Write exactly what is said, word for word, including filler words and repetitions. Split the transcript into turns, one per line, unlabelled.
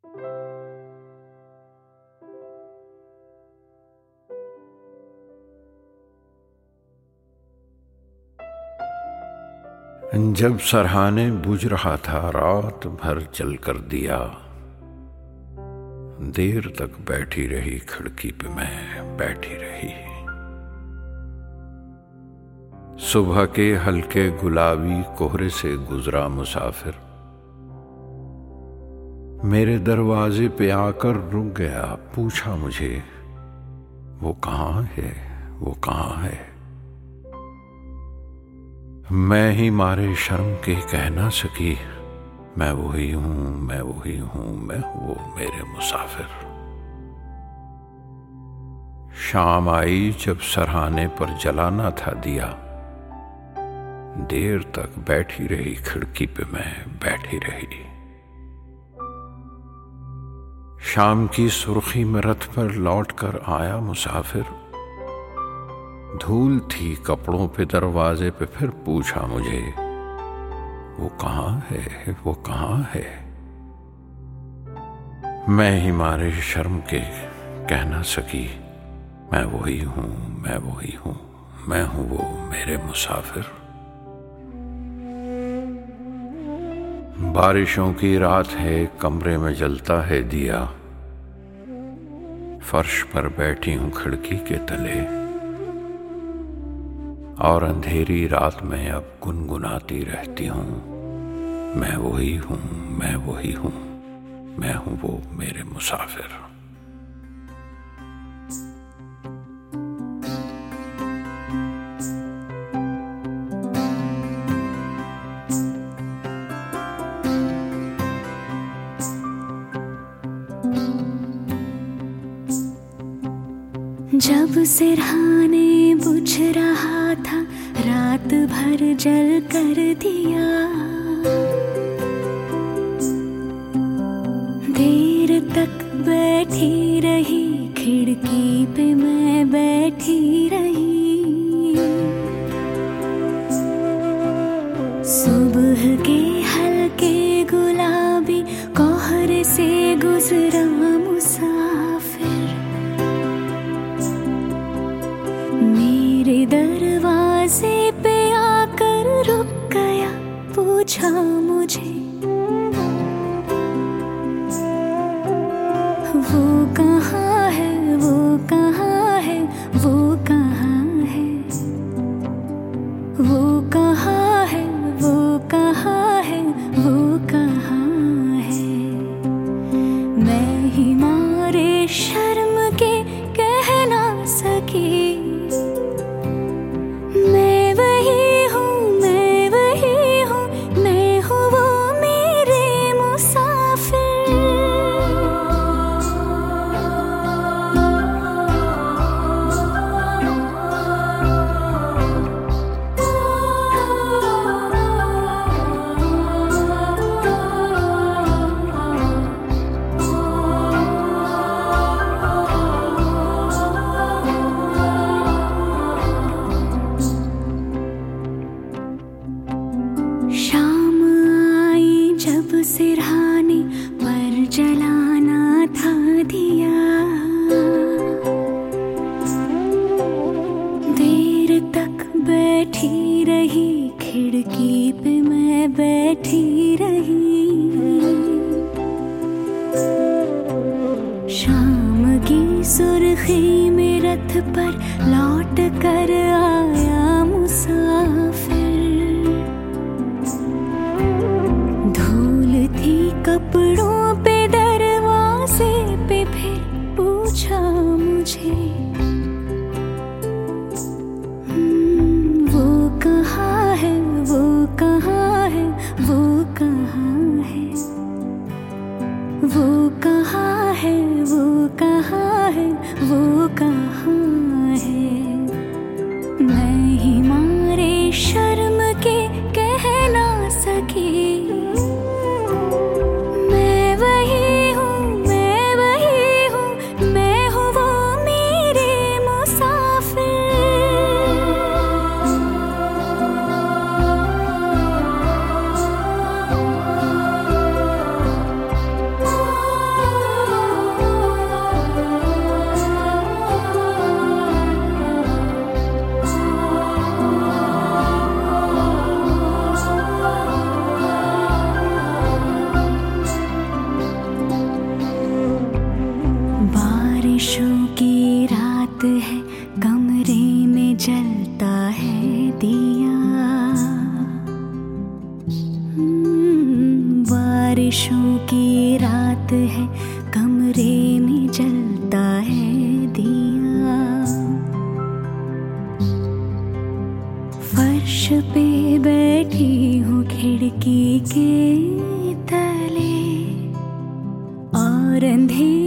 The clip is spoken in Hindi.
जब सरहाने बुझ रहा था, रात भर जल कर दिया, देर तक बैठी रही खिड़की पे मैं बैठी रही। सुबह के हल्के गुलाबी कोहरे से गुजरा मुसाफिर मेरे दरवाजे पे आकर रुक गया, पूछा मुझे वो कहाँ है, वो कहाँ है। मैं ही मारे शर्म के कह ना सकी, मैं वही हूं, मैं वही हूं, मैं वो मेरे मुसाफिर। शाम आई जब सरहाने पर जलाना था दिया, देर तक बैठी रही खिड़की पे मैं बैठी रही। शाम की सुर्खी में रथ पर लौट कर आया मुसाफिर, धूल थी कपड़ों पे दरवाजे पे, फिर पूछा मुझे वो कहाँ है, वो कहाँ है। मैं ही मारे शर्म के कह ना सकी, मैं वही हूं, मैं वही हूं, मैं हूं वो मेरे मुसाफिर। बारिशों की रात है, कमरे में जलता है दिया, फर्श पर बैठी हूं खिड़की के तले, और अंधेरी रात में अब गुनगुनाती रहती हूं, मैं वही हूं, मैं वही हूं, मैं हूं वो मेरे मुसाफिर।
जब सिरहाने बुझ रहा था, रात भर जल कर दिया, देर तक बैठी रही खिड़की पे मैं बैठी रही। सुबह के हल्के गुलाबी कोहरे से गुजरा मुसाफिर मेरे दरवाजे पे आकर रुक गया, पूछा मुझे वो कहाँ है, वो कहाँ है, वो कहाँ है, वो कहाँ है, वो कहाँ है, वो कहाँ है। मैं ही मारे शर्म के कह ना सकी, सिरहाने पर जलाना था दिया, देर तक बैठी रही खिड़की पे मैं बैठी रही। शाम की सुर्खी में रथ पर लौट कर आया मुसाफिर, कपड़ों पे दरवाजे पे, फिर पूछा मुझे वो कहाँ है, वो कहाँ है, वो कहाँ है, वो कहाँ है, वो कहाँ है, वो कहाँ है। मैं ही मारे शर्म के कह ना सकी, की रात है, कमरे में जलता है दिया। फर्श पे बैठी हूँ खिड़की के तले और अंधेरे